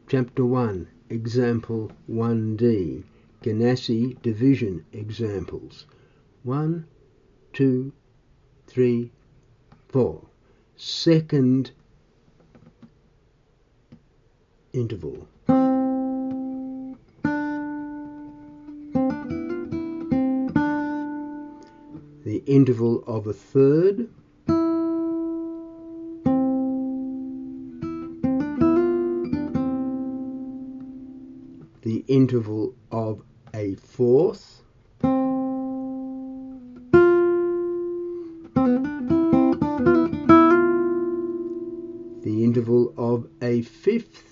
Chapter 1, Example 1D, Ganassi division examples. 1, 2, 3, 4. Second interval. The interval of a third. The interval of a fourth. The interval of a fifth.